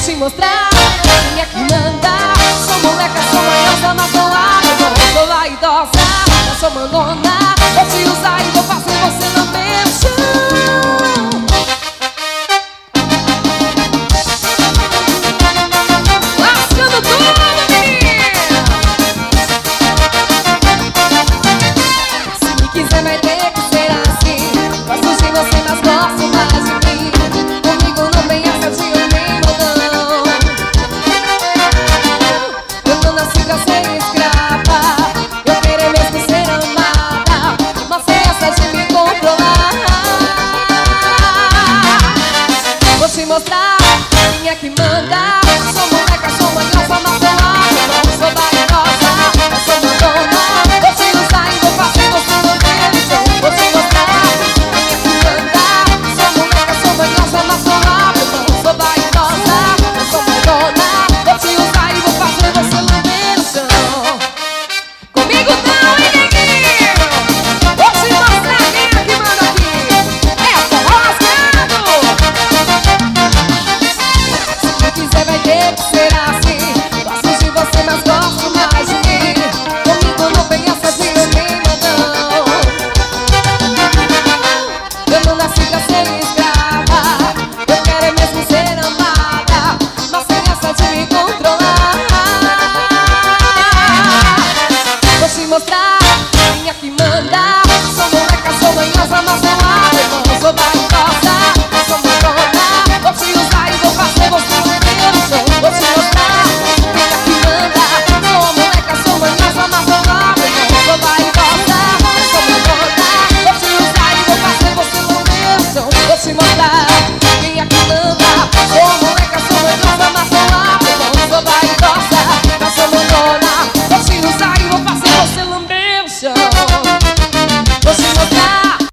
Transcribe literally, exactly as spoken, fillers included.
te mostrar quem é que manda. Sou moleca, sou manhosa, mas sou água. Sou vaidosa, mas sou mandona. Vou te usar e vou fazer você no meu chão. Lascando tudo, menina. Se me quiser vai ter que ser assim. Gosto de você, mas gosto mais de mim. Comigo não tem essa de eu nem modão. Eu não nasci pra ser escrava. Eu querer mesmo ser amada, mas sem essa de me controlar. Vou te mostrar quem é que manda. Sou